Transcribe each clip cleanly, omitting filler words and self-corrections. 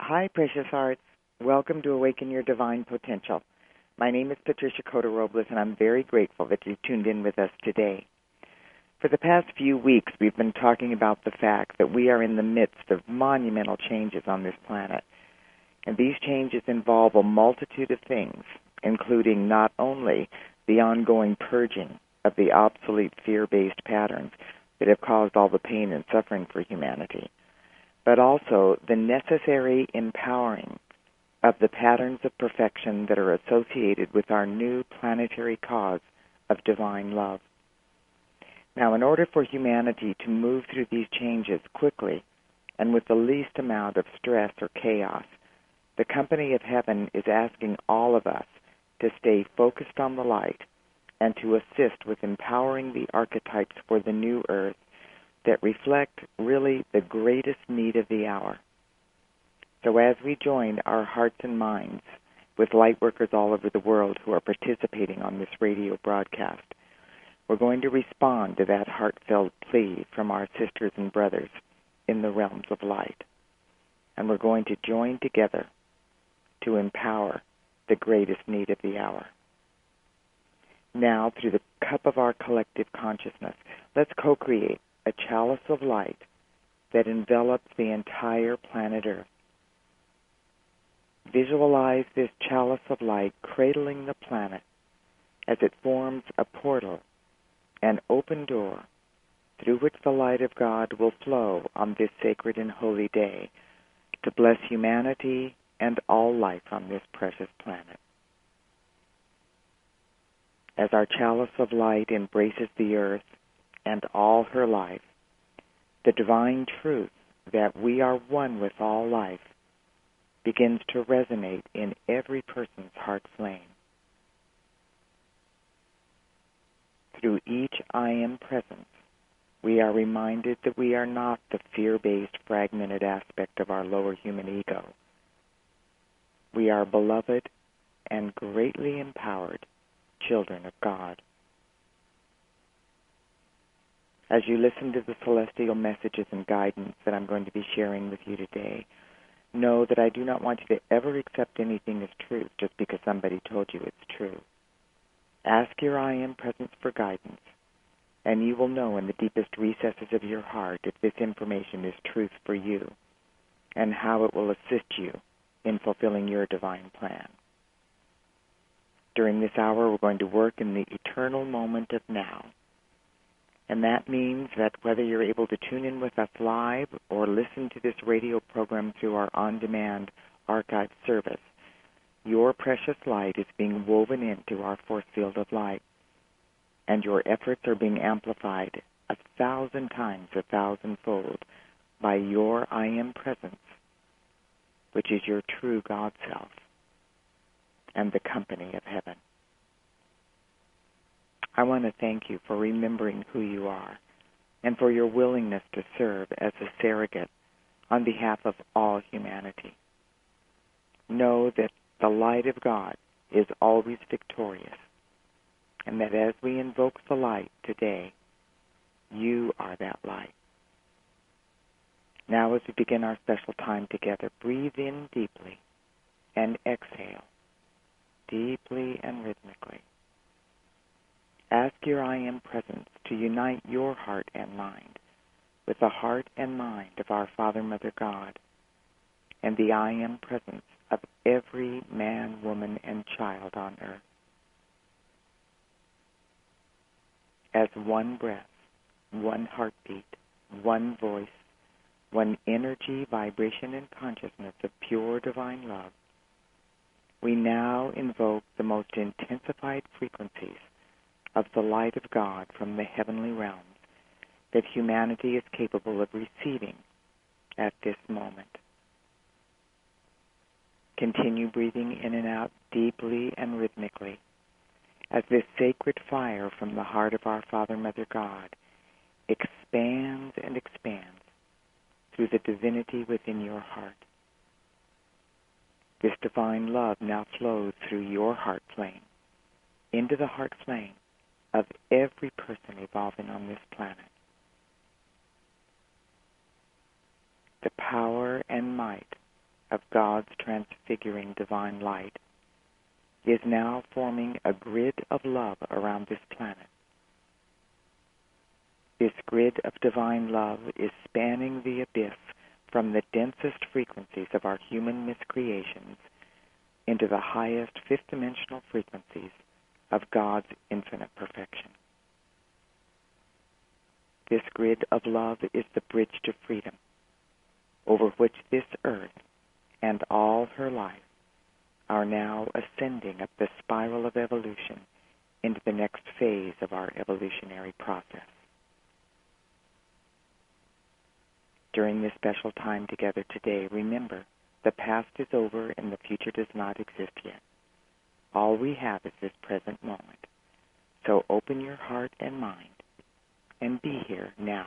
Hi, precious hearts. Welcome to Awaken Your Divine Potential. My name is Patricia Cota Robles, and I'm very grateful that you tuned in with us today. For the past few weeks, we've been talking about the fact that we are in the midst of monumental changes on this planet. And these changes involve a multitude of things, including not only the ongoing purging of the obsolete fear-based patterns that have caused all the pain and suffering for humanity, but also the necessary empowering of the patterns of perfection that are associated with our new planetary cause of divine love. Now, in order for humanity to move through these changes quickly and with the least amount of stress or chaos, the Company of Heaven is asking all of us to stay focused on the light and to assist with empowering the archetypes for the new earth that reflect really the greatest need of the hour. So as we join our hearts and minds with light workers all over the world who are participating on this radio broadcast, we're going to respond to that heartfelt plea from our sisters and brothers in the realms of light. And we're going to join together to empower the greatest need of the hour. Now, through the cup of our collective consciousness, let's co-create a chalice of light that envelops the entire planet Earth. Visualize this chalice of light cradling the planet as it forms a portal, an open door, through which the light of God will flow on this sacred and holy day to bless humanity and all life on this precious planet. As our chalice of light embraces the earth and all her life, the divine truth that we are one with all life begins to resonate in every person's heart flame. Through each I Am presence, we are reminded that we are not the fear-based, fragmented aspect of our lower human ego. We are beloved and greatly empowered children of God. As you listen to the celestial messages and guidance that I'm going to be sharing with you today, know that I do not want you to ever accept anything as truth just because somebody told you it's true. Ask your I Am presence for guidance, and you will know in the deepest recesses of your heart if this information is truth for you and how it will assist you in fulfilling your divine plan. During this hour, we're going to work in the eternal moment of now. And that means that whether you're able to tune in with us live or listen to this radio program through our on-demand archive service, your precious light is being woven into our force field of light, and your efforts are being amplified 1,000 times, 1,000-fold by your I Am presence, which is your true God self and the Company of Heaven. I want to thank you for remembering who you are and for your willingness to serve as a surrogate on behalf of all humanity. Know that the light of God is always victorious, and that as we invoke the light today, you are that light. Now as we begin our special time together, breathe in deeply and exhale deeply and rhythmically. Ask your I Am presence to unite your heart and mind with the heart and mind of our Father, Mother, God, and the I Am presence of every man, woman, and child on earth. As one breath, one heartbeat, one voice, one energy, vibration, and consciousness of pure divine love, we now invoke the most intensified frequencies of the light of God from the heavenly realms that humanity is capable of receiving at this moment. Continue breathing in and out deeply and rhythmically as this sacred fire from the heart of our Father, Mother, God expands and expands through the divinity within your heart. This divine love now flows through your heart flame into the heart flame of every person evolving on this planet. The power and might of God's transfiguring divine light is now forming a grid of love around this planet. This grid of divine love is spanning the abyss from the densest frequencies of our human miscreations into the highest fifth-dimensional frequencies of God's infinite perfection. This grid of love is the bridge to freedom, over which this earth and all her life are now ascending up the spiral of evolution into the next phase of our evolutionary process. During this special time together today, remember, the past is over and the future does not exist yet. All we have is this present moment. So open your heart and mind and be here now.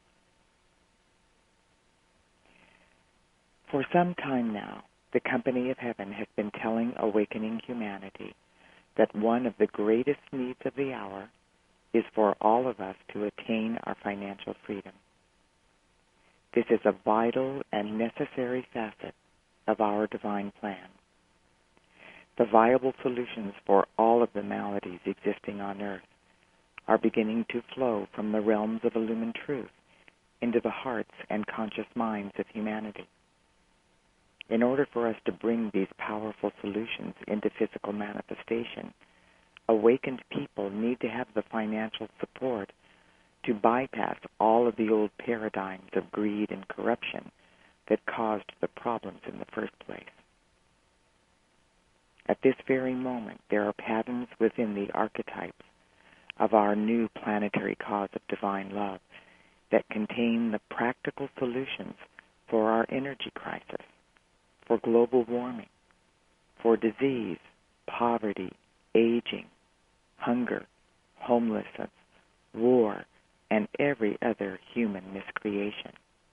For some time now, the Company of Heaven has been telling awakening humanity that one of the greatest needs of the hour is for all of us to attain our financial freedom. This is a vital and necessary facet of our divine plan. The viable solutions for all of the maladies existing on earth are beginning to flow from the realms of illumined truth into the hearts and conscious minds of humanity. In order for us to bring these powerful solutions into physical manifestation, awakened people need to have the financial support to bypass all of the old paradigms of greed and corruption that caused the problems in the first place. At this very moment, there are patterns within the archetypes of our new planetary cause of divine love that contain the practical solutions for our energy crisis, for global warming, for disease, poverty, aging, hunger, homelessness, war, and every other human miscreation.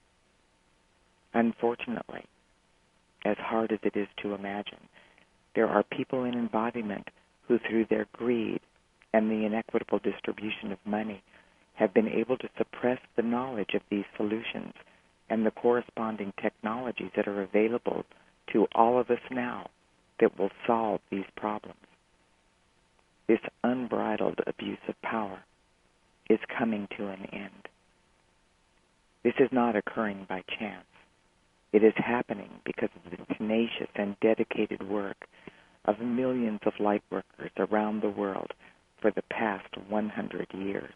Unfortunately, as hard as it is to imagine, there are people in embodiment who, through their greed and the inequitable distribution of money, have been able to suppress the knowledge of these solutions and the corresponding technologies that are available to all of us now that will solve these problems. This unbridled abuse of power is coming to an end. This is not occurring by chance. It is happening because of the tenacious and dedicated work of millions of light workers around the world for the past 100 years.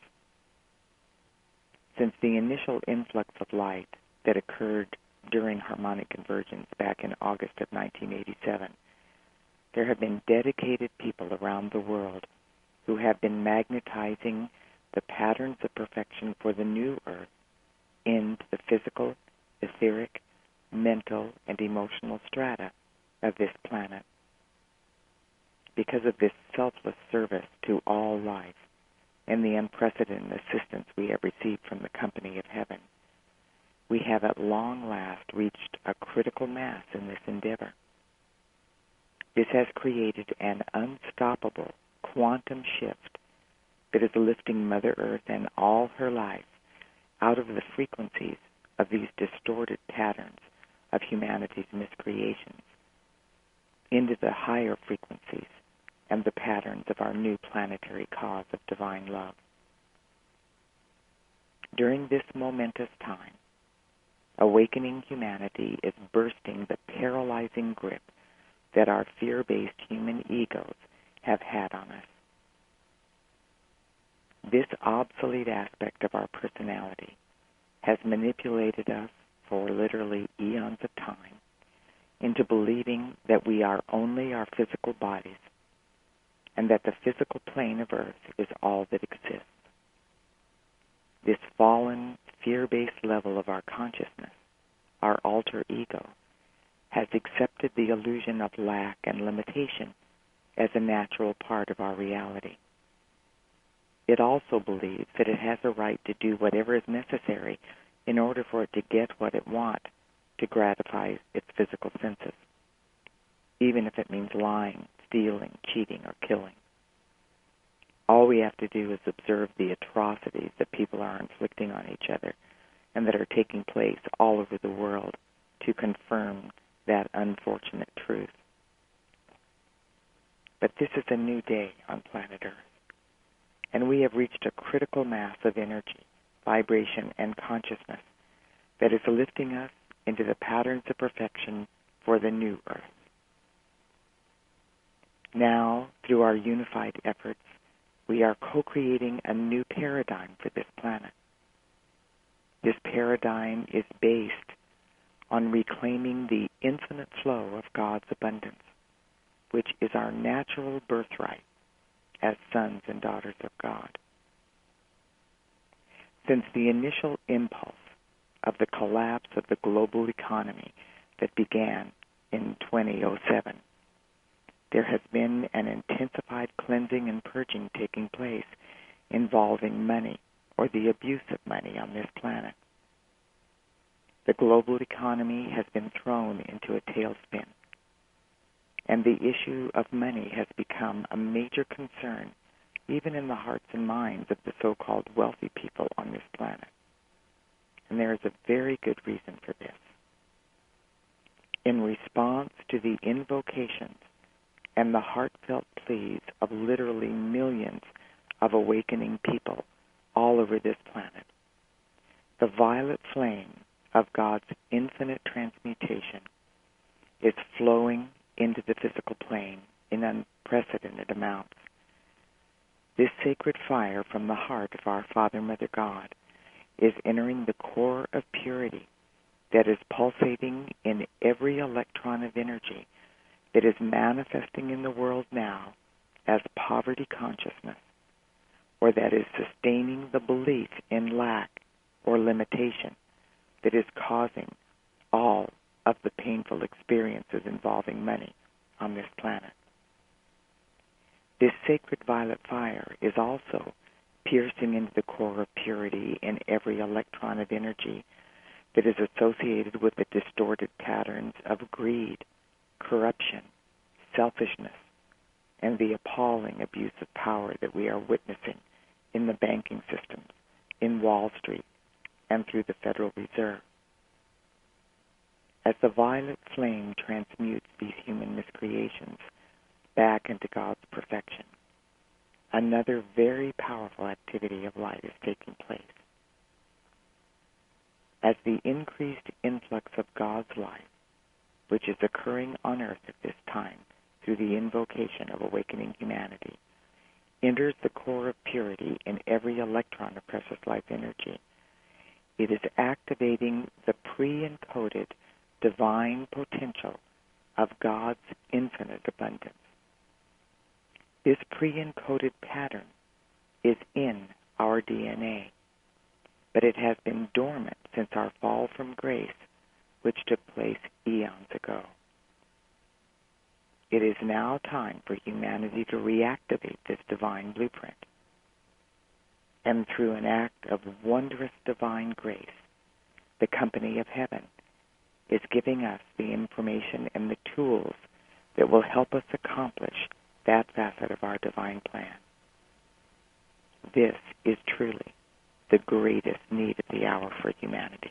Since the initial influx of light that occurred during harmonic convergence back in August of 1987, there have been dedicated people around the world who have been magnetizing the patterns of perfection for the new earth into the physical, etheric, mental, and emotional strata of this planet. Because of this selfless service to all life and the unprecedented assistance we have received from the Company of Heaven, we have at long last reached a critical mass in this endeavor. This has created an unstoppable quantum shift that is lifting Mother Earth and all her life out of the frequencies of these distorted patterns of humanity's miscreations into the higher frequencies and the patterns of our new planetary cause of divine love. During this momentous time, awakening humanity is bursting the paralyzing grip that our fear-based human egos have had on us. This obsolete aspect of our personality has manipulated us for literally eons of time into believing that we are only our physical bodies and that the physical plane of Earth is all that exists. This fallen, fear-based level of our consciousness, our alter ego, has accepted the illusion of lack and limitation as a natural part of our reality. It also believes that it has a right to do whatever is necessary in order for it to get what it wants to gratify its physical senses, even if it means lying, stealing, cheating, or killing. All we have to do is observe the atrocities that people are inflicting on each other and that are taking place all over the world to confirm that unfortunate truth. But this is a new day on planet Earth, and we have reached a critical mass of energy, vibration, and consciousness that is lifting us into the patterns of perfection for the new Earth. Now, through our unified efforts, we are co-creating a new paradigm for this planet. This paradigm is based on reclaiming the infinite flow of God's abundance, which is our natural birthright as sons and daughters of God. Since the initial impulse of the collapse of the global economy that began in 2007, there has been an intensified cleansing and purging taking place involving money or the abuse of money on this planet. The global economy has been thrown into a tailspin, and the issue of money has become a major concern even in the hearts and minds of the so-called wealthy people on this planet. And there is a very good reason for this. In response to the invocations and the heartfelt pleas of literally millions of awakening people all over this planet, the violet flame of God's infinite transmutation is flowing into the physical plane in unprecedented amounts. This sacred fire from the heart of our Father, Mother God is entering the core of purity that is pulsating in every electron of energy that is manifesting in the world now as poverty consciousness, or that is sustaining the belief in lack or limitation that is causing all of the painful experiences involving money on this planet. This sacred violet fire is also piercing into the core of purity in every electron of energy that is associated with the distorted patterns of greed, corruption, selfishness, and the appalling abuse of power that we are witnessing in the banking systems, in Wall Street, and through the Federal Reserve. As the violet flame transmutes these human miscreations back into God's perfection, another very powerful activity of light is taking place. As the increased influx of God's light, which is occurring on earth at this time through the invocation of awakening humanity, enters the core of purity in every electron of precious life energy, it is activating the pre-encoded divine potential of God's infinite abundance. This pre-encoded pattern is in our DNA, but it has been dormant since our fall from grace, which took place eons ago. It is now time for humanity to reactivate this divine blueprint. And through an act of wondrous divine grace, the company of heaven is giving us the information and the tools that will help us accomplish that facet of our divine plan. This is truly the greatest need of the hour for humanity.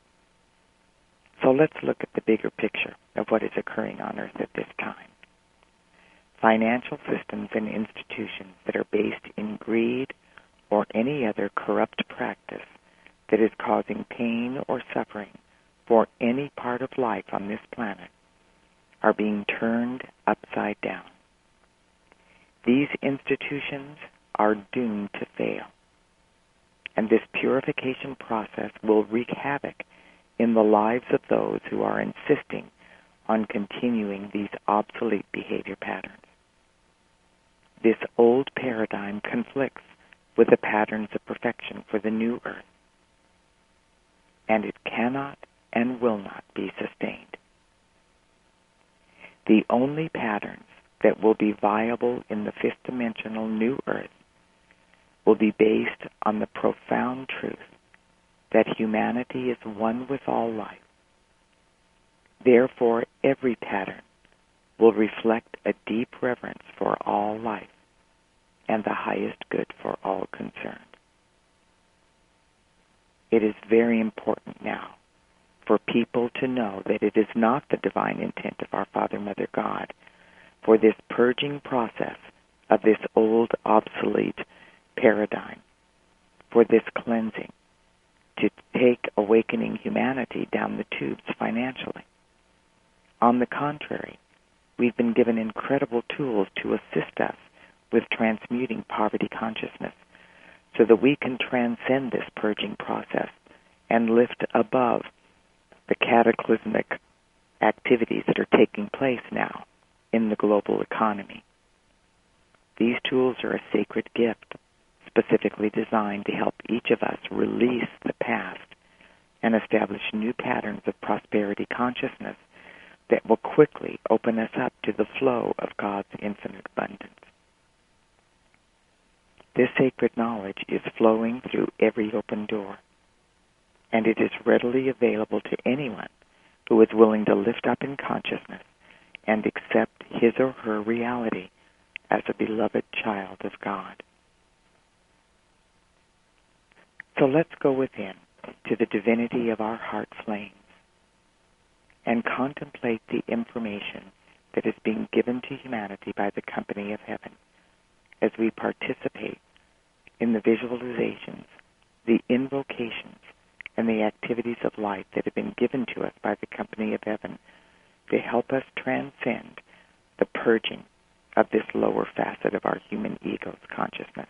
So let's look at the bigger picture of what is occurring on earth at this time. Financial systems and institutions that are based in greed or any other corrupt practice that is causing pain or suffering for any part of life on this planet are being turned upside down. These institutions are doomed to fail, and this purification process will wreak havoc in the lives of those who are insisting on continuing these obsolete behavior patterns. This old paradigm conflicts with the patterns of perfection for the new earth, and it cannot and will not be sustained. The only patterns that will be viable in the fifth dimensional new earth will be based on the profound truth that humanity is one with all life. Therefore, every pattern will reflect a deep reverence for all life and the highest good for all concerned. It is very important now for people to know that it is not the divine intent of our Father, Mother, God for this purging process of this old, obsolete paradigm, for this cleansing, to take awakening humanity down the tubes financially. On the contrary, we've been given incredible tools to assist us with transmuting poverty consciousness so that we can transcend this purging process and lift above the cataclysmic activities that are taking place now in the global economy. These tools are a sacred gift, specifically designed to help each of us release the past and establish new patterns of prosperity consciousness that will quickly open us up to the flow of God's infinite abundance. This sacred knowledge is flowing through every open door, and it is readily available to anyone who is willing to lift up in consciousness and accept his or her reality as a beloved child of God. So let's go within to the divinity of our heart flames and contemplate the information that is being given to humanity by the company of heaven as we participate in the visualizations, the invocations, and the activities of light that have been given to us by the company of heaven to help us transcend the purging of this lower facet of our human ego's consciousness.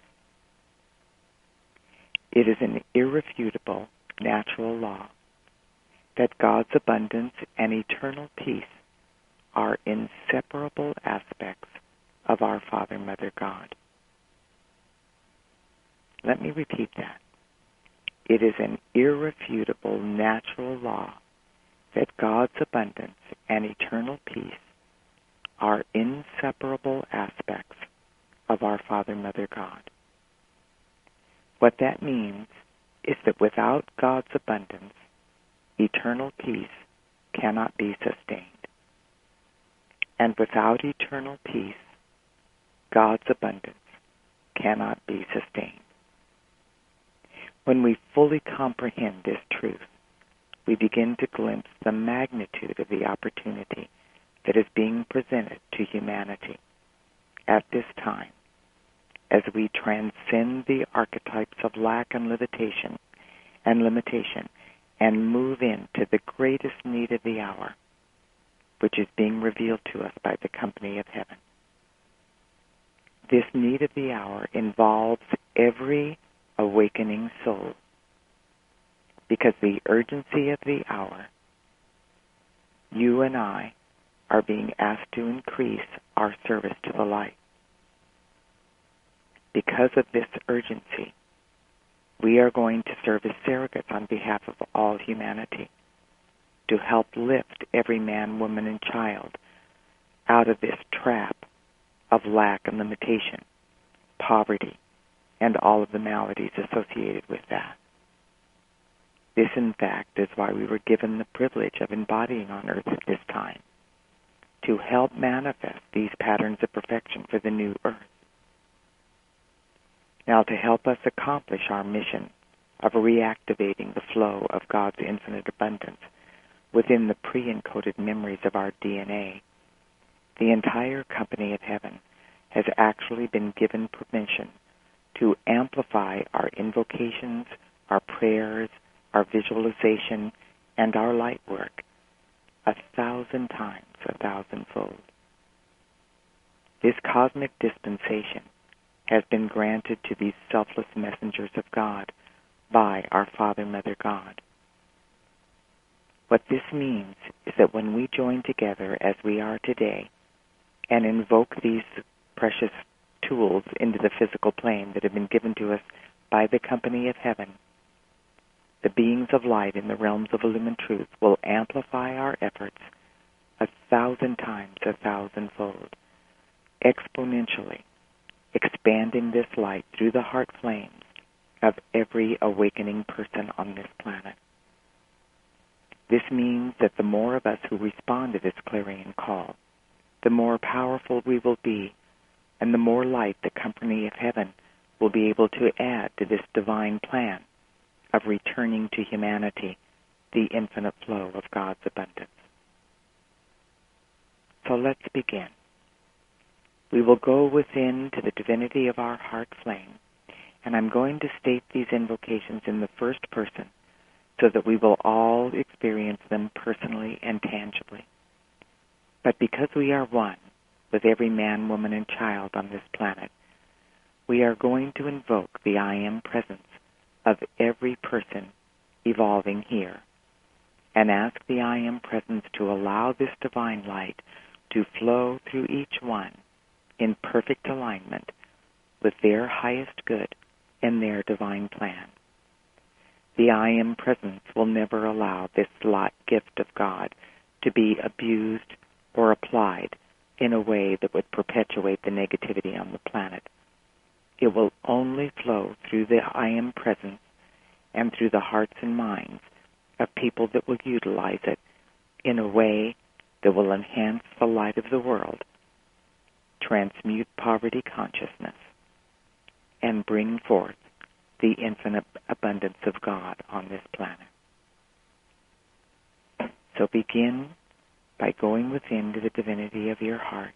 It is an irrefutable natural law that God's abundance and eternal peace are inseparable aspects of our Father, Mother, God. Let me repeat that. It is an irrefutable natural law that God's abundance and eternal peace are inseparable aspects of our Father, Mother, God. What that means is that without God's abundance, eternal peace cannot be sustained. And without eternal peace, God's abundance cannot be sustained. When we fully comprehend this truth, we begin to glimpse the magnitude of the opportunity that is being presented to humanity at this time as we transcend the archetypes of lack and limitation and move into the greatest need of the hour, which is being revealed to us by the company of heaven. This need of the hour involves every awakening soul, because the urgency of the hour, you and I are being asked to increase our service to the light. Because of this urgency, we are going to serve as surrogates on behalf of all humanity to help lift every man, woman, and child out of this trap of lack and limitation, poverty, and all of the maladies associated with that. This, in fact, is why we were given the privilege of embodying on earth at this time, to help manifest these patterns of perfection for the new earth. Now, to help us accomplish our mission of reactivating the flow of God's infinite abundance within the pre-encoded memories of our DNA, the entire company of heaven has actually been given permission to amplify our invocations, our prayers, our visualization, and our light work 1,000 times, 1,000-fold. This cosmic dispensation has been granted to these selfless messengers of God by our Father, Mother, God. What this means is that when we join together as we are today and invoke these precious tools into the physical plane that have been given to us by the company of heaven, the beings of light in the realms of illumined truth will amplify our efforts 1,000 times, 1,000-fold, exponentially, expanding this light through the heart flames of every awakening person on this planet. This means that the more of us who respond to this clarion call, the more powerful we will be, and the more light the company of heaven will be able to add to this divine plan of returning to humanity the infinite flow of God's abundance. So let's begin. We will go within to the divinity of our heart flame, and I'm going to state these invocations in the first person so that we will all experience them personally and tangibly. But because we are one with every man, woman, and child on this planet, we are going to invoke the I Am presence of every person evolving here and ask the I Am presence to allow this divine light to flow through each one in perfect alignment with their highest good and their divine plan. The I Am presence will never allow this gift of God to be abused or applied in a way that would perpetuate the negativity on the planet. It will only flow through the I Am presence and through the hearts and minds of people that will utilize it in a way that will enhance the light of the world, transmute poverty consciousness, and bring forth the infinite abundance of God on this planet. So begin by going within to the divinity of your heart,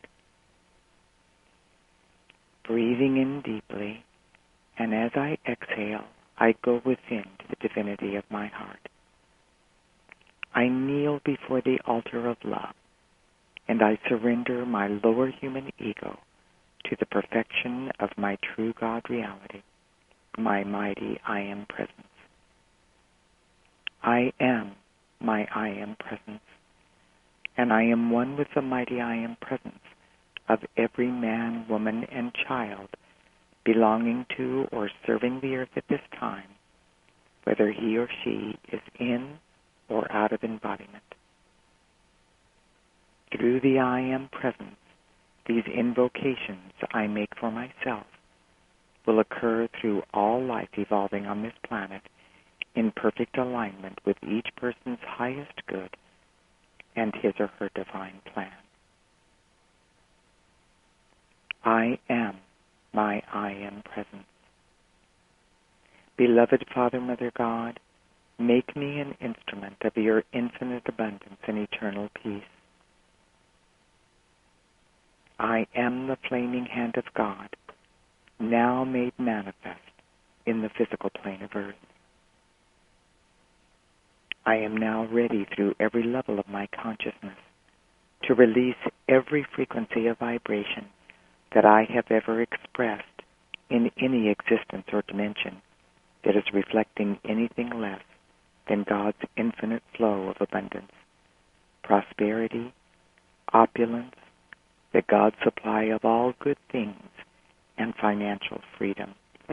breathing in deeply, and as I exhale, I go within to the divinity of my heart. I kneel before the altar of love, and I surrender my lower human ego to the perfection of my true God reality, my mighty I Am presence. I am my I Am presence, and I am one with the mighty I Am presence of every man, woman, and child belonging to or serving the earth at this time, whether he or she is in or out of embodiment. Through the I Am presence, these invocations I make for myself will occur through all life evolving on this planet in perfect alignment with each person's highest good and his or her divine plan. I am my I Am presence. Beloved Father, Mother God, make me an instrument of your infinite abundance and eternal peace. I am the flaming hand of God, now made manifest in the physical plane of earth. I am now ready through every level of my consciousness to release every frequency of vibration that I have ever expressed in any existence or dimension that is reflecting anything less than God's infinite flow of abundance, prosperity, opulence, the God's supply of all good things, and financial freedom.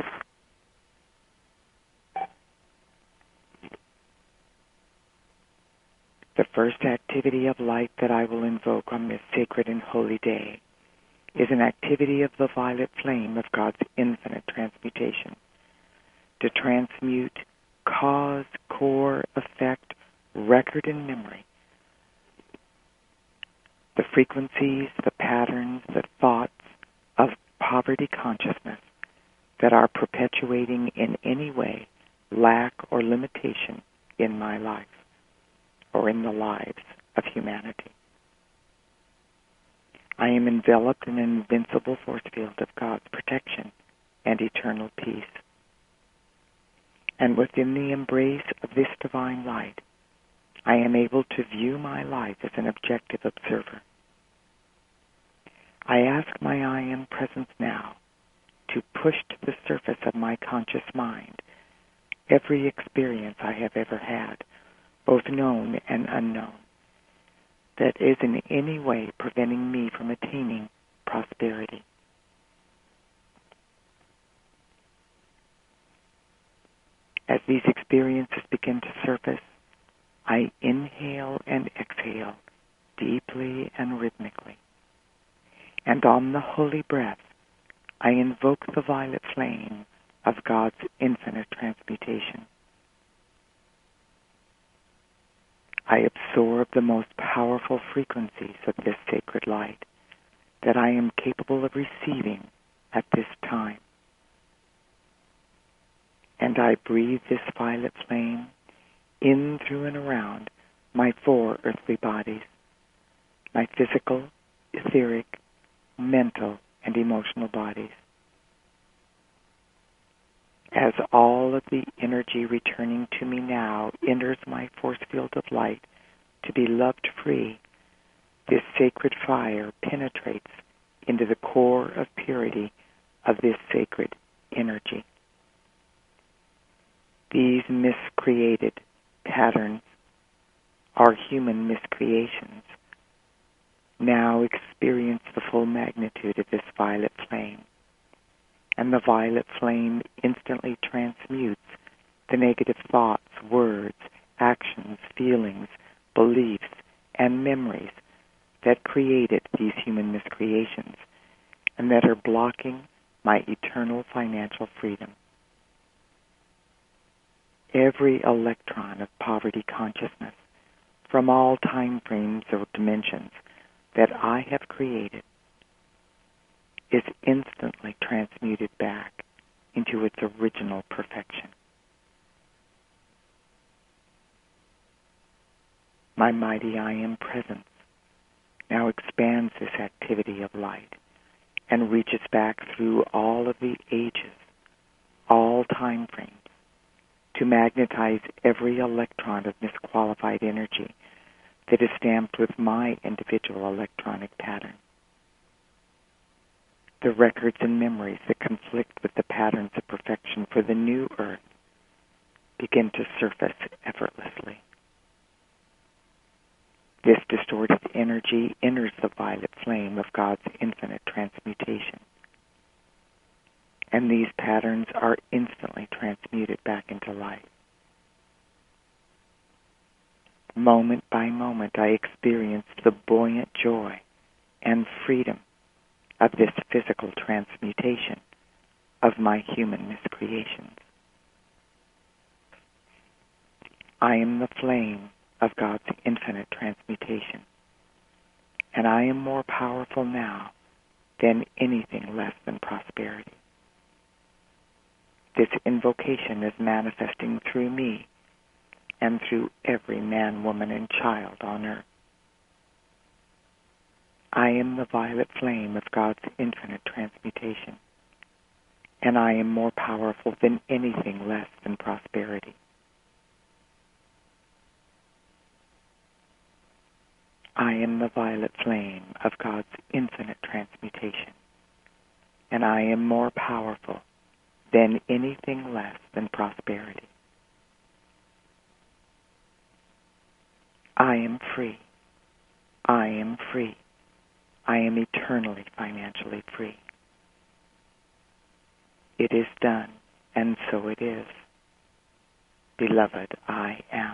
The first activity of light that I will invoke on this sacred and holy day is an activity of the violet flame of God's infinite transmutation, to transmute cause, core, effect, record, and memory, the frequencies, the patterns, the thoughts of poverty consciousness that are perpetuating in any way lack or limitation in my life or in the lives of humanity. I am enveloped in an invincible force field of God's protection and eternal peace. And within the embrace of this divine light, I am able to view my life as an objective observer. I ask my I Am presence now to push to the surface of my conscious mind every experience I have ever had, both known and unknown, that is in any way preventing me from attaining prosperity. As these experiences begin to surface, I inhale and exhale deeply and rhythmically. And on the holy breath, I invoke the violet flame of God's infinite transmutation. I absorb the most powerful frequencies of this sacred light that I am capable of receiving at this time. And I breathe this violet flame in, through, and around my 4 earthly bodies, my physical, etheric, mental, and emotional bodies. As all of the energy returning to me now enters my force field of light to be loved free, this sacred fire penetrates into the core of purity of this sacred energy. These miscreated patterns are human miscreations. Now experience the full magnitude of this violet flame, and the violet flame instantly transmutes the negative thoughts, words, actions, feelings, beliefs, and memories that created these human miscreations and that are blocking my eternal financial freedom. Every electron of poverty consciousness from all time frames or dimensions that I have created is instantly transmuted back into its original perfection. My mighty I Am presence now expands this activity of light and reaches back through all of the ages, all time frames, to magnetize every electron of misqualified energy that is stamped with my individual electronic pattern. The records and memories that conflict with the patterns of perfection for the new earth begin to surface effortlessly. This distorted energy enters the violet flame of God's infinite transmutation, and these patterns are instantly transmuted back into light. Moment by moment, I experience the buoyant joy and freedom of this physical transmutation of my human miscreations. I am the flame of God's infinite transmutation, and I am more powerful now than anything less than prosperity. This invocation is manifesting through me and through every man, woman, and child on earth. I am the violet flame of God's infinite transmutation, and I am more powerful than anything less than prosperity. I am the violet flame of God's infinite transmutation, and I am more powerful than anything less than prosperity. I am free. I am free. I am eternally financially free. It is done, and so it is. Beloved, I am.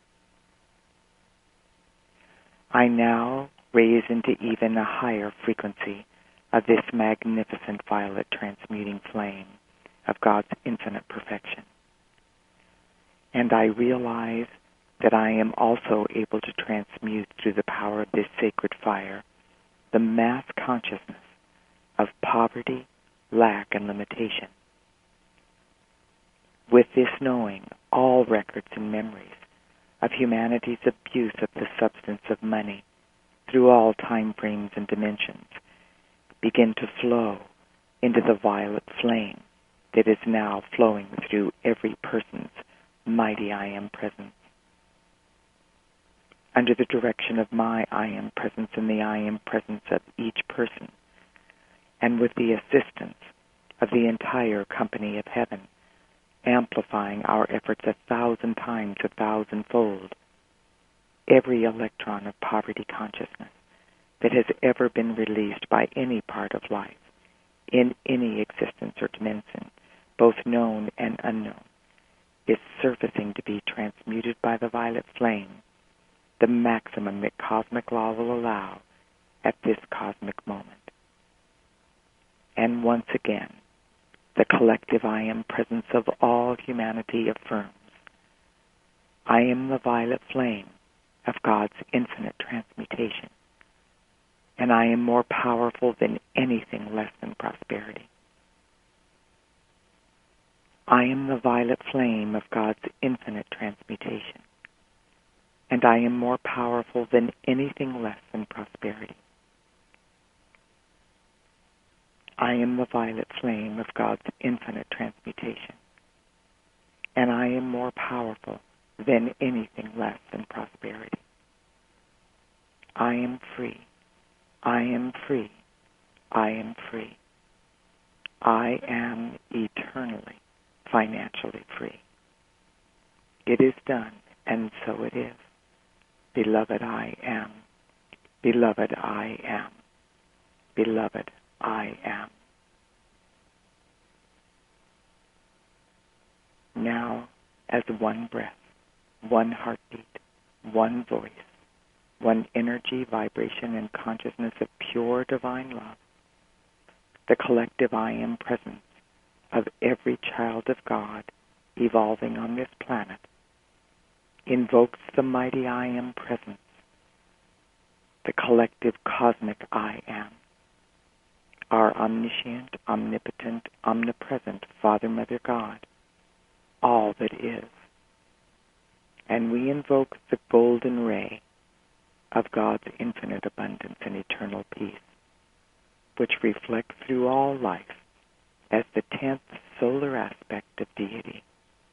I now raise into even a higher frequency of this magnificent violet transmuting flame of God's infinite perfection. And I realize that I am also able to transmute through the power of this sacred fire the mass consciousness of poverty, lack, and limitation. With this knowing, all records and memories of humanity's abuse of the substance of money through all time frames and dimensions begin to flow into the violet flame that is now flowing through every person's mighty I Am presence. Under the direction of my I Am presence and the I Am presence of each person, and with the assistance of the entire company of heaven, amplifying our efforts 1,000 times, 1,000-fold, every electron of poverty consciousness that has ever been released by any part of life, in any existence or dimension, both known and unknown, is surfacing to be transmuted by the violet flame, the maximum that cosmic law will allow at this cosmic moment. And once again, the collective I Am presence of all humanity affirms, I am the violet flame of God's infinite transmutation, and I am more powerful than anything less than prosperity. I am the violet flame of God's infinite transmutation, and I am more powerful than anything less than prosperity. I am the violet flame of God's infinite transmutation, and I am more powerful than anything less than prosperity. I am free. I am free. I am free. I am eternally, financially free. It is done, and so it is. Beloved, I am. Beloved, I am. Beloved, I am. Now, as one breath, one heartbeat, one voice, one energy, vibration, and consciousness of pure divine love, the collective I am presence of every child of God evolving on this planet invokes the mighty I am presence, the collective cosmic I am, our omniscient, omnipotent, omnipresent Father, Mother, God, all that is. And we invoke the golden ray of God's infinite abundance and eternal peace, which reflects through all life as the 10th solar aspect of deity.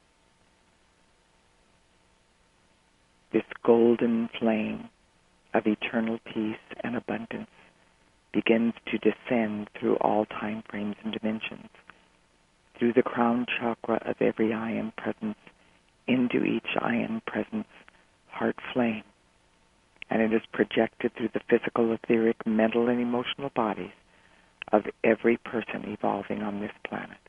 This golden flame of eternal peace and abundance begins to descend through all time frames and dimensions, through the crown chakra of every I am presence, into each I am presence heart flame, and it is projected through the physical, etheric, mental, and emotional bodies of every person evolving on this planet.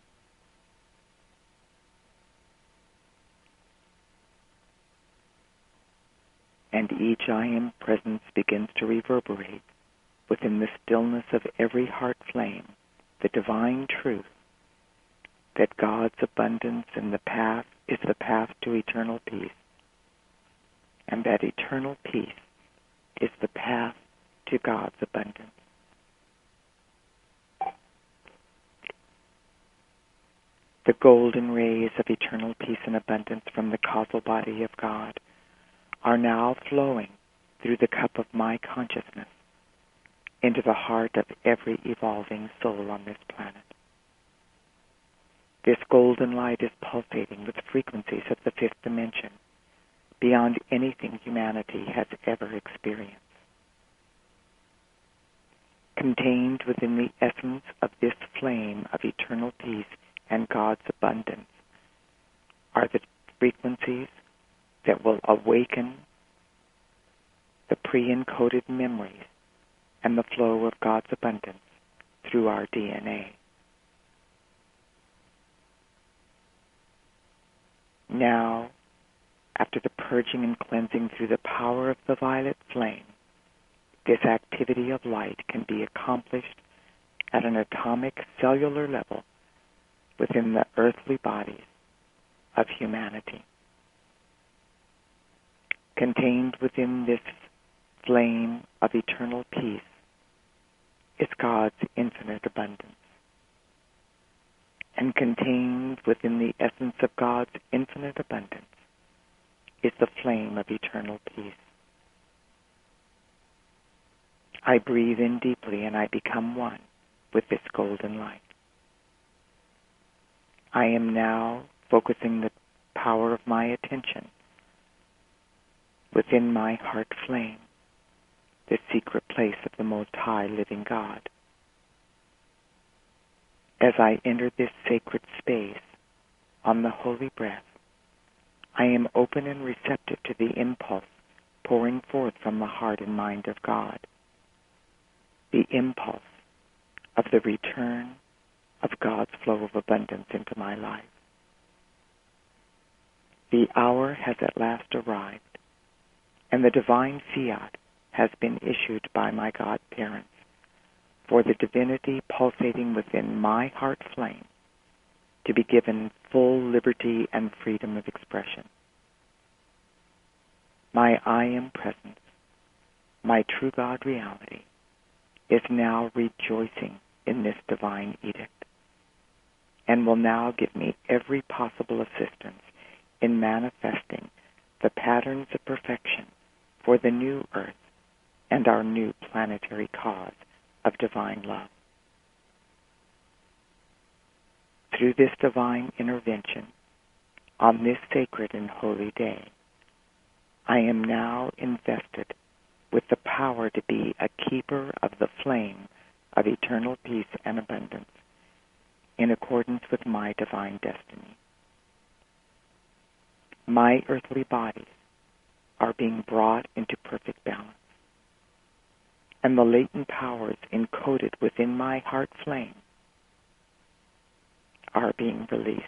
And each I am presence begins to reverberate within the stillness of every heart flame, the divine truth that God's abundance and the path is the path to eternal peace, and that eternal peace is the path to God's abundance. The golden rays of eternal peace and abundance from the causal body of God are now flowing through the cup of my consciousness into the heart of every evolving soul on this planet. This golden light is pulsating with frequencies of the fifth dimension, beyond anything humanity has ever experienced. Contained within the essence of this flame of eternal peace and God's abundance are the frequencies that will awaken the pre-encoded memories and the flow of God's abundance through our DNA. Now, after the purging and cleansing through the power of the violet flame, this activity of light can be accomplished at an atomic cellular level within the earthly bodies of humanity. Contained within this flame of eternal peace is God's infinite abundance. And contained within the essence of God's infinite abundance is the flame of eternal peace. I breathe in deeply and I become one with this golden light. I am now focusing the power of my attention within my heart flame, the secret place of the Most High living God. As I enter this sacred space on the holy breath, I am open and receptive to the impulse pouring forth from the heart and mind of God, the impulse of the return of God's flow of abundance into my life. The hour has at last arrived, and the divine fiat has been issued by my God parents for the divinity pulsating within my heart flame to be given full liberty and freedom of expression. My I am presence, my true God reality, is now rejoicing in this divine edict and will now give me every possible assistance in manifesting the patterns of perfection for the new earth and our new planetary cause of divine love. Through this divine intervention, on this sacred and holy day, I am now invested with the power to be a keeper of the flame of eternal peace and abundance in accordance with my divine destiny. My earthly bodies are being brought into perfect balance, and the latent powers encoded within my heart flame are being released.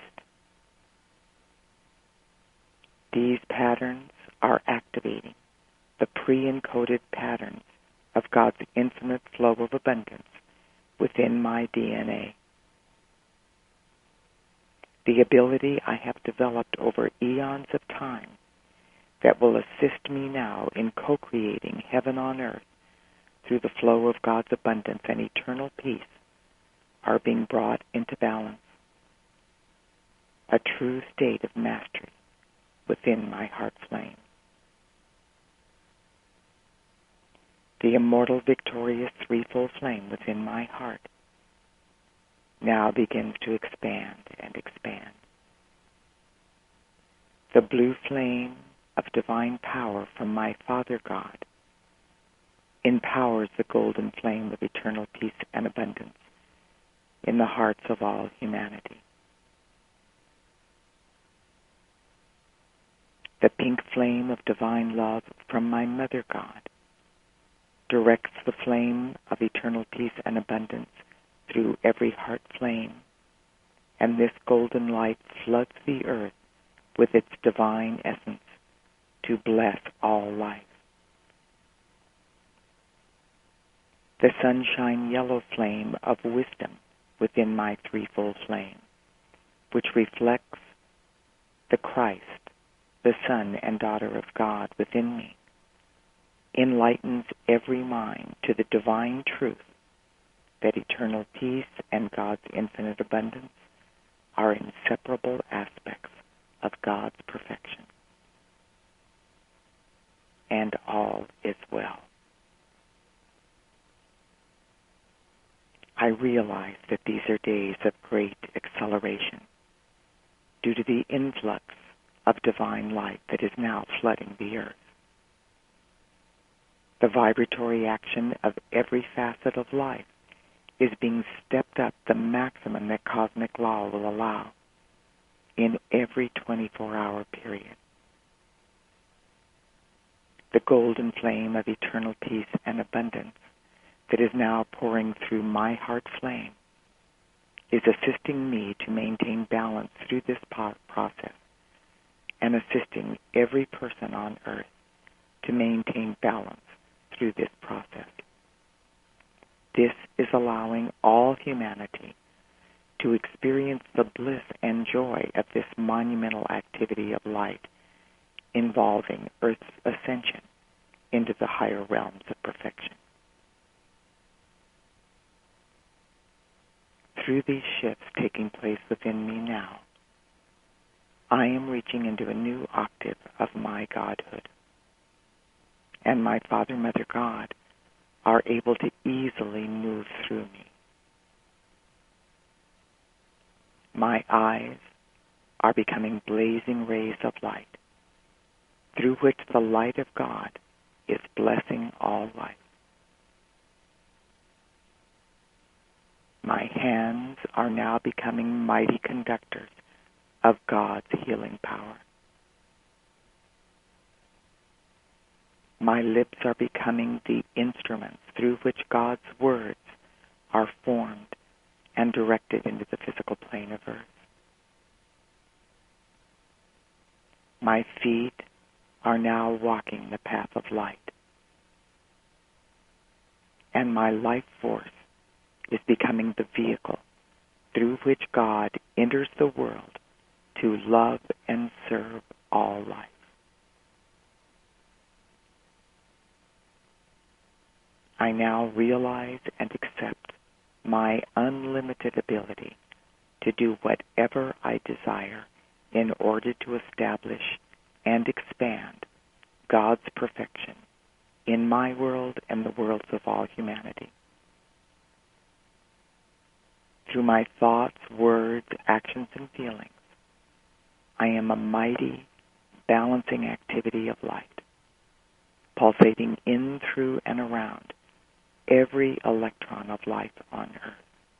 These patterns are activating the pre-encoded patterns of God's infinite flow of abundance within my DNA. The ability I have developed over eons of time that will assist me now in co-creating heaven on earth through the flow of God's abundance and eternal peace are being brought into balance, a true state of mastery within my heart flame. The immortal, victorious, threefold flame within my heart now begins to expand and expand. The blue flame of divine power from my Father God empowers the golden flame of eternal peace and abundance in the hearts of all humanity. The pink flame of divine love from my Mother God directs the flame of eternal peace and abundance through every heart flame, and this golden light floods the earth with its divine essence to bless all life. The sunshine yellow flame of wisdom within my threefold flame, which reflects the Christ, the Son and Daughter of God within me, enlightens every mind to the divine truth that eternal peace and God's infinite abundance are inseparable aspects of God's perfection. And all is well. I realize that these are days of great acceleration due to the influx of divine light that is now flooding the earth. The vibratory action of every facet of life is being stepped up the maximum that cosmic law will allow in every 24-hour period. The golden flame of eternal peace and abundance that is now pouring through my heart flame is assisting me to maintain balance through this process and assisting every person on earth to maintain balance through this process. This is allowing all humanity to experience the bliss and joy of this monumental activity of light involving Earth's ascension into the higher realms of perfection. Through these shifts taking place within me now, I am reaching into a new octave of my godhood, and my Father, Mother God are able to easily move through me. My eyes are becoming blazing rays of light, through which the light of God is blessing all life. My hands are now becoming mighty conductors of God's healing power. My lips are becoming the instruments through which God's words are formed and directed into the physical plane of earth. My feet are now walking the path of light, and my life force is becoming the vehicle through which God enters the world to love and serve all life. I now realize and accept my unlimited ability to do whatever I desire in order to establish and expand God's perfection in my world and the worlds of all humanity. Through my thoughts, words, actions, and feelings, I am a mighty, balancing activity of light, pulsating in, through, and around every electron of life on earth.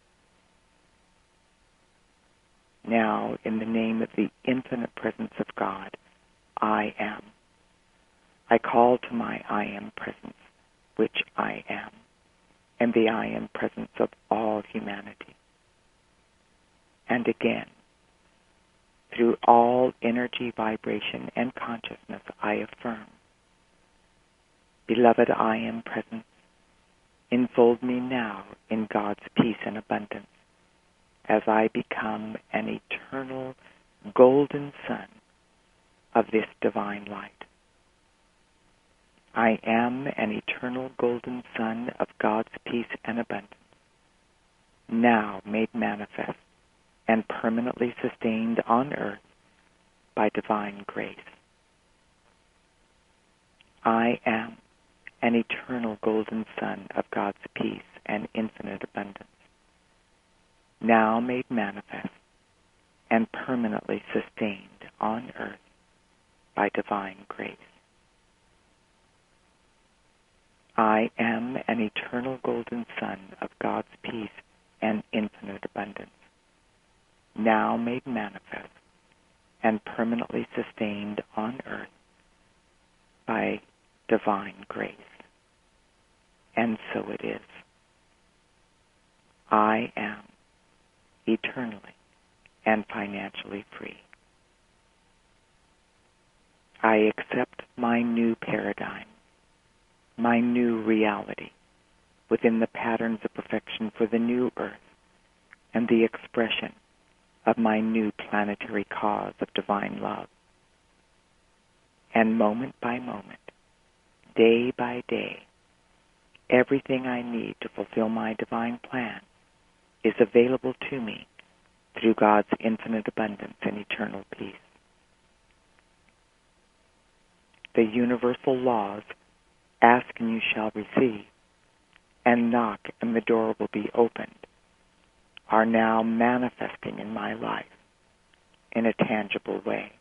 Now, in the name of the infinite presence of God, I am. I call to my I am presence, which I am, and the I am presence of all humanity. And again, through all energy, vibration, and consciousness, I affirm, beloved I am presence, enfold me now in God's peace and abundance as I become an eternal golden sun of this divine light. I am an eternal golden sun of God's peace and abundance, now made manifest and permanently sustained on earth by divine grace. I am an eternal golden sun of God's peace and infinite abundance, now made manifest and permanently sustained on earth by divine grace. I am an eternal golden sun of God's peace and infinite abundance, now made manifest and permanently sustained on earth by divine grace. And so it is. I am eternally and financially free. I accept my new paradigm, my new reality within the patterns of perfection for the new earth and the expression of my new planetary cause of divine love. And moment by moment, day by day, everything I need to fulfill my divine plan is available to me through God's infinite abundance and eternal peace. The universal laws, ask and you shall receive, and knock and the door will be opened, are now manifesting in my life in a tangible way.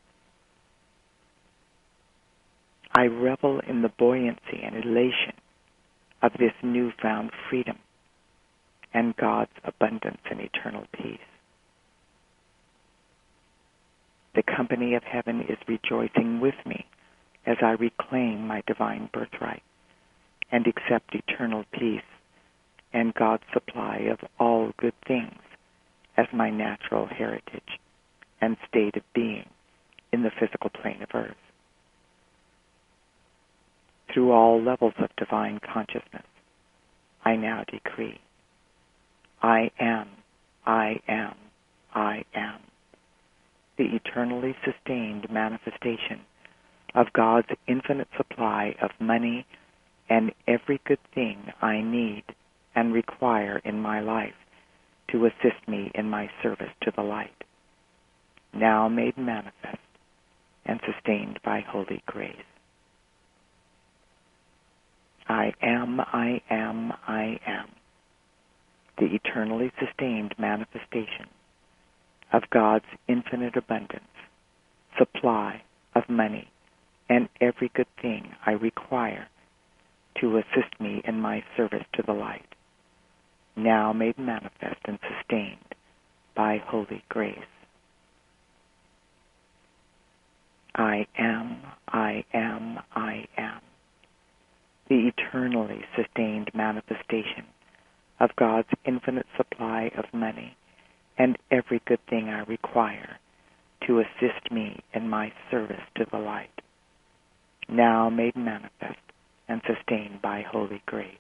I revel in the buoyancy and elation of this newfound freedom and God's abundance and eternal peace. The company of heaven is rejoicing with me as I reclaim my divine birthright and accept eternal peace and God's supply of all good things as my natural heritage and state of being in the physical plane of earth. Through all levels of divine consciousness, I now decree, I am, I am, I am, the eternally sustained manifestation of God's infinite supply of money and every good thing I need and require in my life to assist me in my service to the light, now made manifest and sustained by holy grace. I am, I am, I am, the eternally sustained manifestation of God's infinite abundance, supply of money, and every good thing I require to assist me in my service to the light, now made manifest and sustained by holy grace. I am, I am, I am, the eternally sustained manifestation of God's infinite supply of money and every good thing I require to assist me in my service to the light, now made manifest and sustained by holy grace.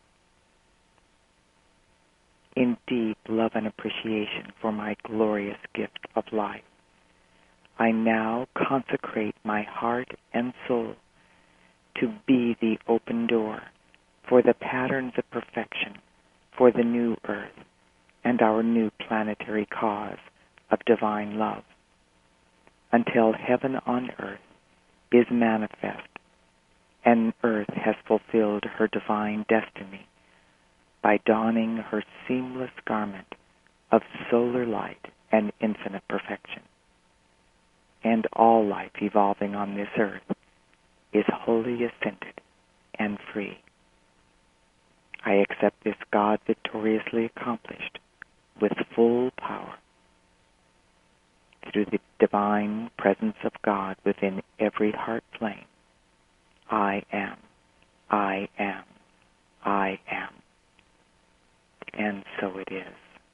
In deep love and appreciation for my glorious gift of life, I now consecrate my heart and soul to be the open door for the patterns of perfection for the new earth and our new planetary cause of divine love, until heaven on earth is manifest, and earth has fulfilled her divine destiny by donning her seamless garment of solar light and infinite perfection. And all life evolving on this earth is wholly ascended and free. I accept this God victoriously accomplished with full power through the divine presence of God within every heart flame. I am, I am, I am. And so it is.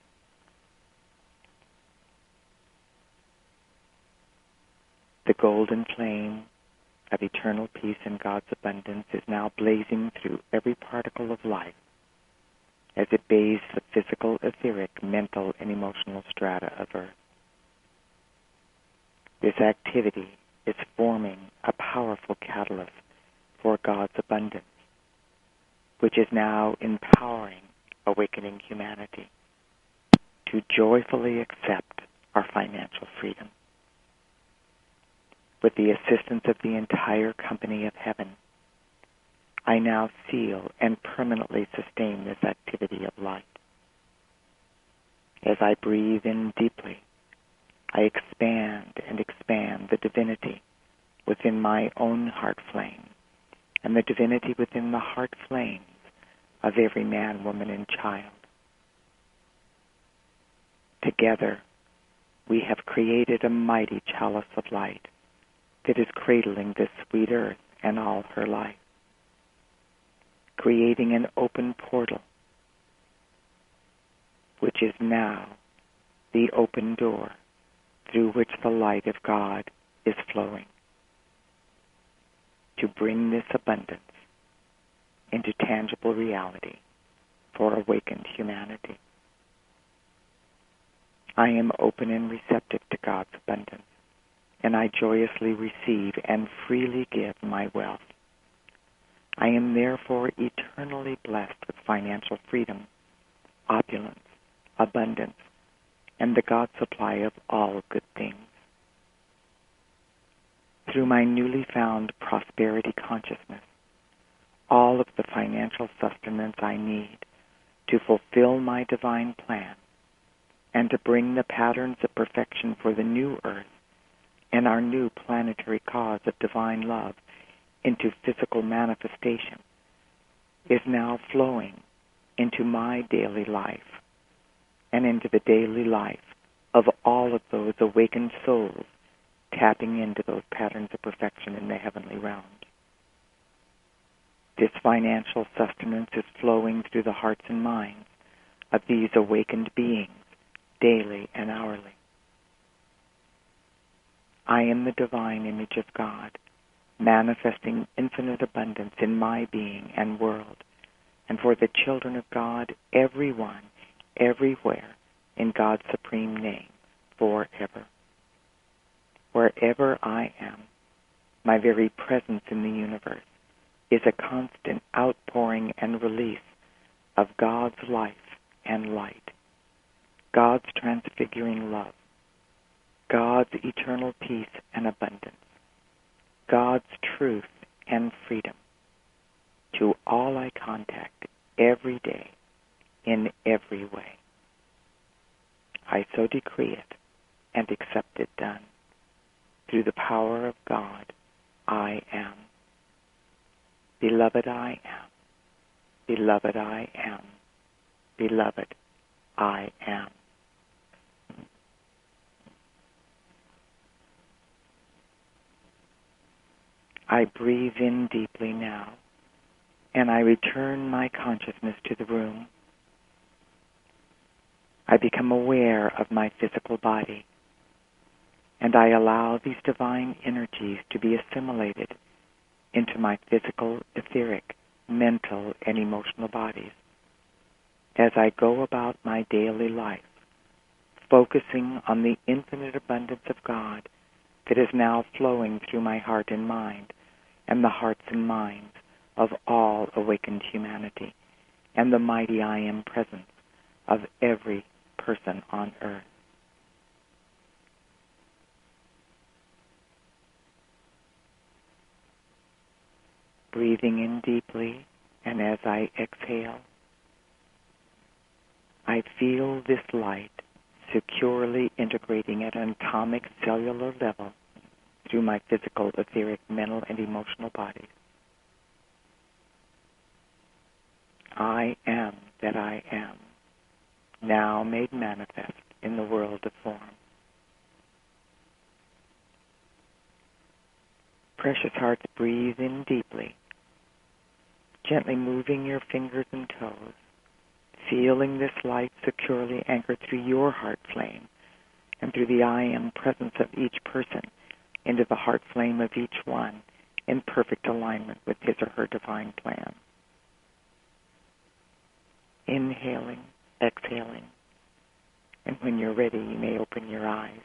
The golden flame of eternal peace and God's abundance is now blazing through every particle of life as it bathes the physical, etheric, mental, and emotional strata of earth. This activity is forming a powerful catalyst for God's abundance, which is now empowering awakening humanity to joyfully accept our financial freedom. With the assistance of the entire company of heaven, I now seal and permanently sustain this activity of light. As I breathe in deeply, I expand and expand the divinity within my own heart flame and the divinity within the heart flames of every man, woman, and child. Together, we have created a mighty chalice of light that is cradling this sweet earth and all her life, creating an open portal, which is now the open door through which the light of God is flowing, to bring this abundance into tangible reality for awakened humanity. I am open and receptive to God's abundance, and I joyously receive and freely give my wealth. I am therefore eternally blessed with financial freedom, opulence, abundance, and the God supply of all good things. Through my newly found prosperity consciousness, all of the financial sustenance I need to fulfill my divine plan and to bring the patterns of perfection for the new earth and our new planetary cause of divine love into physical manifestation is now flowing into my daily life and into the daily life of all of those awakened souls tapping into those patterns of perfection in the heavenly realms. This financial sustenance is flowing through the hearts and minds of these awakened beings daily and hourly. I am the divine image of God, manifesting infinite abundance in my being and world, and for the children of God, everyone, everywhere, in God's supreme name, forever. Wherever I am, my very presence in the universe is a constant outpouring and release of God's life and light, God's transfiguring love, God's eternal peace and abundance, God's truth and freedom to all I contact every day in every way. I so decree it and accept it done. Through the power of God, I am. Beloved, I am. Beloved, I am. Beloved, I am. I breathe in deeply now, and I return my consciousness to the room. I become aware of my physical body, and I allow these divine energies to be assimilated into my physical, etheric, mental, and emotional bodies as I go about my daily life, focusing on the infinite abundance of God that is now flowing through my heart and mind and the hearts and minds of all awakened humanity and the mighty I Am presence of every person on earth. breathing in deeply, and as I exhale, I feel this light securely integrating at an atomic cellular level through my physical, etheric, mental, and emotional bodies. I am that I am, now made manifest in the world of form. Precious hearts, breathe in deeply, gently moving your fingers and toes, feeling this light securely anchored through your heart flame and through the I am presence of each person into the heart flame of each one in perfect alignment with his or her divine plan. Inhaling, exhaling, and when you're ready, you may open your eyes.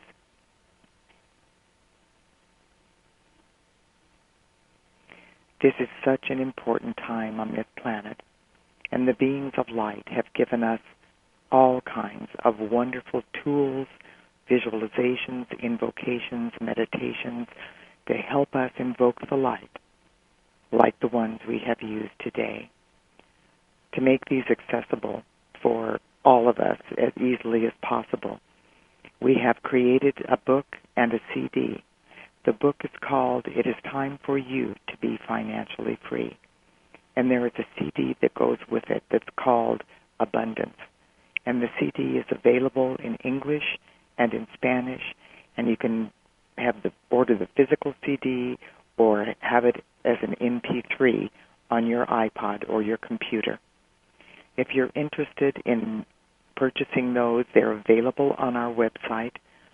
This is such an important time on this planet, and the beings of light have given us all kinds of wonderful tools, visualizations, invocations, meditations to help us invoke the light, like the ones we have used today. To make these accessible for all of us as easily as possible, we have created a book and a CD. The book is called It Is Time for You to Be Financially Free. And there is a CD that goes with it that's called Abundance. And the CD is available in English and in Spanish, and you can order the physical CD or have it as an MP3 on your iPod or your computer. If you're interested in purchasing those, they're available on our website,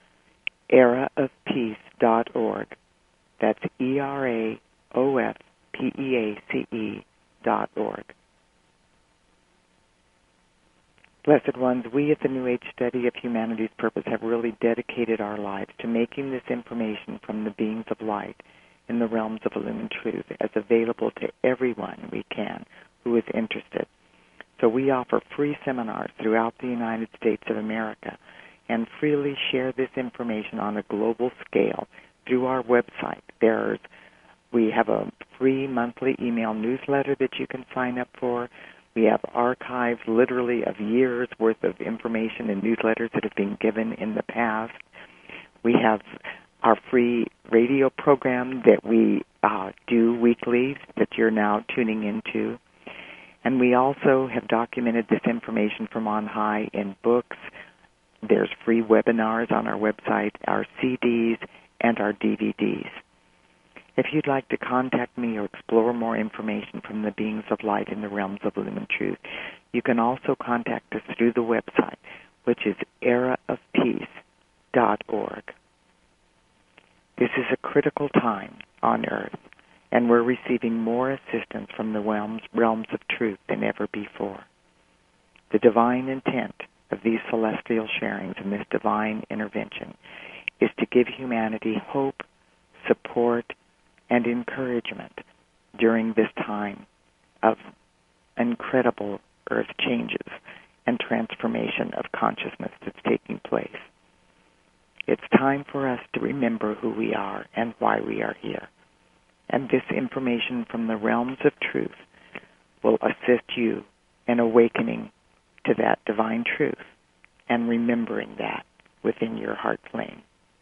eraofpeace.org. That's ERAOFPEACE.org. Blessed ones, we at the New Age Study of Humanity's Purpose have really dedicated our lives to making this information from the beings of light in the realms of illumined truth as available to everyone we can who is interested. So we offer free seminars throughout the United States of America and freely share this information on a global scale through our website. We have a free monthly email newsletter that you can sign up for. We have archives literally of years' worth of information and newsletters that have been given in the past. We have our free radio program that we do weekly that you're now tuning into. And we also have documented this information from on high in books. There's free webinars on our website, our CDs, and our DVDs. If you'd like to contact me or explore more information from the beings of light in the realms of illumined truth, you can also contact us through the website, which is eraofpeace.org. This is a critical time on Earth, and we're receiving more assistance from the realms of truth than ever before. The divine intent of these celestial sharings and this divine intervention is to give humanity hope, support, and encouragement during this time of incredible earth changes and transformation of consciousness that's taking place. It's time for us to remember who we are and why we are here. And this information from the realms of truth will assist you in awakening to that divine truth and remembering that within your heart flame.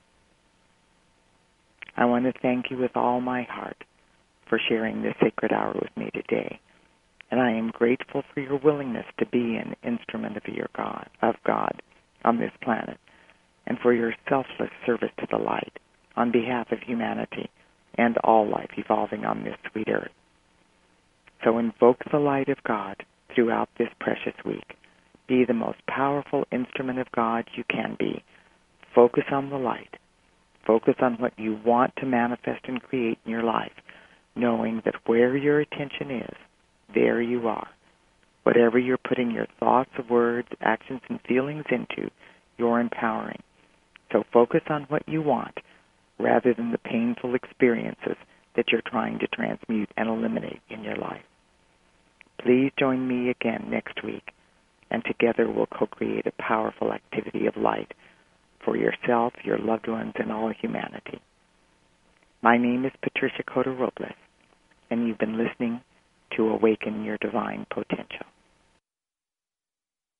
I want to thank you with all my heart for sharing this sacred hour with me today. And I am grateful for your willingness to be an instrument of God on this planet, and for your selfless service to the light on behalf of humanity and all life evolving on this sweet earth. So invoke the light of God throughout this precious week. Be the most powerful instrument of God you can be. Focus on the light. Focus on what you want to manifest and create in your life, knowing that where your attention is, there you are. Whatever you're putting your thoughts, words, actions, and feelings into, you're empowering. So focus on what you want rather than the painful experiences that you're trying to transmute and eliminate in your life. Please join me again next week, and together we'll co-create a powerful activity of light for yourself, your loved ones, and all humanity. My name is Patricia Cota Robles, and you've been listening to Awaken Your Divine Potential.